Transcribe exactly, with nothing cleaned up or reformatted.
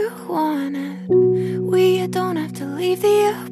you want it. We don't have to leave the